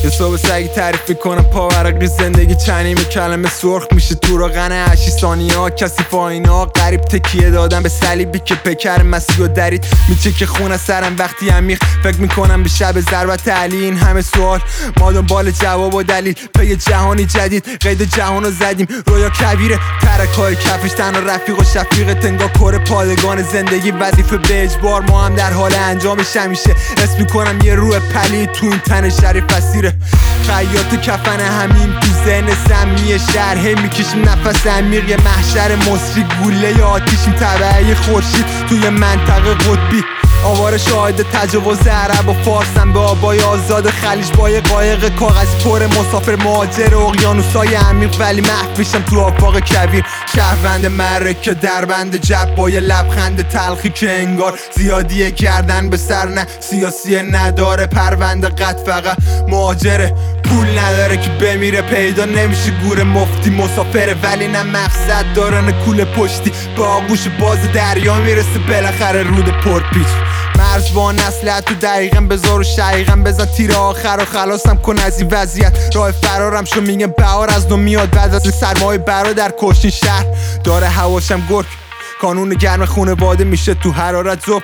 یه صبح سگی تعریف میکنم پاورقی زندگی چنیم کلمه سرخ میشه تو روغن 8 ثانیه ها کسی فاینه ها غریب تکیه دادن به صلیبی که پیکر مسیح و درید میچه که خونه سرم وقتی عمیق فکر میکنم به شب ضربت علی این همه سوال ما دنبال جواب و دلیل پی جهانی جدید قید جهانو زدیم رویا کبیره ترکای کفش تنها رفیق و شفیق تنگا کره پادگان زندگی وظیفه به اجبار ما هم در حال انجامش همیشه اسم میکنم یه روح پلید تو این تن شریف اسیره خیاط کفن همین تو ذهن سمی شهر هی میکشیم نفس عمیق یه محشر مصری گوله آتیشیم تبعه خورشید توی منطقه قطبی آوار شاهد تجاوز عرب و فارسم به آبای آزاد خلیج با یه قایق کاغذی پر مسافر مهاجر اقیانوسای عمیق ولی محو میشم تو آفاق کبیر شهروند مرکه دربند جب با یه لبخند تلخی که انگار زیادیه کردن به سر نه سیاسی نداره پرونده قد فقط مهاجره پول نداره که بمیره پیدا نمیشه گور مفتی مسافره ولی نه مقصد داره نه کوله پشتی با آغوش باز دریا میرسه بالاخره رود پرپیچ مرز با نسل تو دقیقا بذار و شقیقا بزن تیر آخر و خلاصم کن از این وضعیت راه فرارم شو میگم بهار از نو میاد بعد از سرمای برادر کشتین شهر داره هواشم گرگ کانون گرم خونواده میشه تو حرارت زب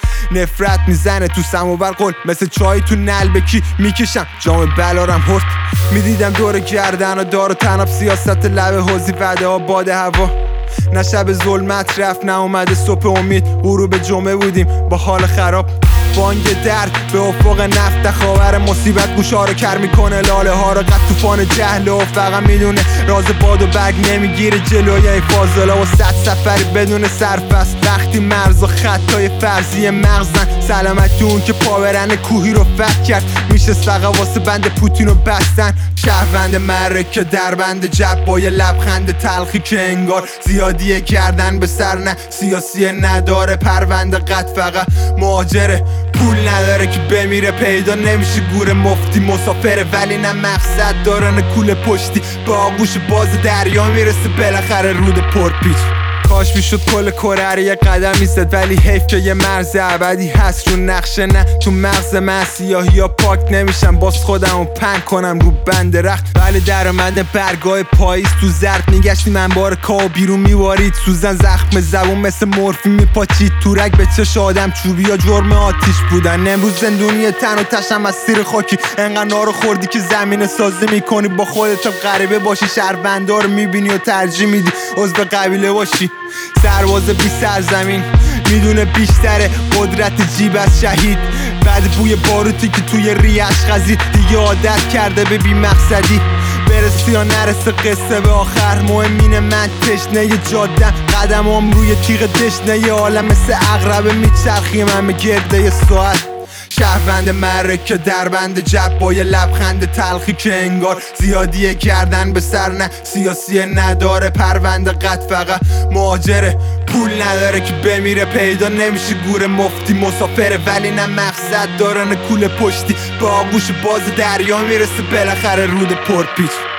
نفرت میزنه تو سماور قل مثل چای تو نلبکی میکشم جام بلارم هرد میدیدم دور گردن و دار و تناب سیاست لب حوزی وعده ها باد هوا نه شب ظلمت رفت نه اومده صبح امید غروب جمعه بودیم با حال خراب بانگ در به افق نفت خاور مصیبت گوشا رو کر میکنه لاله ها رو قد طوفان جهل و فقط میدونه راز باد و برگ نمیگیره جلوی فاضلا و 100 سفری بدون سرفست وقتی مرز و خطای فرضی مغزن سلامتی اون که پاورن کوهی رو فتح کرد میشه فقط واسه بند پوتین رو بستن شهروند مرکه دربند جب با یه لبخند تلخی که انگار زیادیه کردن به سر نه سیاسی نداره پرونده قد فقط مهاجره پول نداره که بمیره پیدا نمیشه گور مفتی مسافره ولی نه مقصد داره نه کوله پشتی با آغوش باز دریا میرسه بالاخره رود پرپیچ کاش میشد کل کره رو یه قدم میزد ولی حیف که یه مرز ابدی هست رو نقشه نه تو مغز من سیاهی ها پاک نمیشم باز خودم رو پنگ کنم رو بند رخت ولی در اومده برگاه پاییز تو زرد میگشتیم انبار کا و بیرون میوارید سوزن زخم زبون مثل مورفی میپاچید تورک به چش آدم چوبی یا جرم آتیش بودن امروز زندونی تن و تشم از سیر خاکی انقدر نارو خوردی که زمین سازی میکنی با خودت غریبه باشی شهروندا رو میبینی و ترجیح میدی عضو قبیله باشی سرباز بی سرزمین میدونه بیشتره قدرت جیب از شهید بعد بوی باروتی که توی ریش خزید دیگه عادت کرده به بی مقصدی برسی یا نرسه قصه به آخر مهمینه من تشنه ی جادم قدمم روی تیغ دشنه ی عالم مثل عقربه میچرخی من به گرده ی ساعت شهروند مرکه دربند جب با یه لبخند تلخی که انگار زیادیه کردن به سر نه سیاسی نداره پرونده قد فقط مهاجره پول نداره که بمیره پیدا نمیشه گور مفتی مسافره ولی نه مقصد داره نه کوله پشتی با آغوش باز دریا میرسه بالاخره رود پرپیچ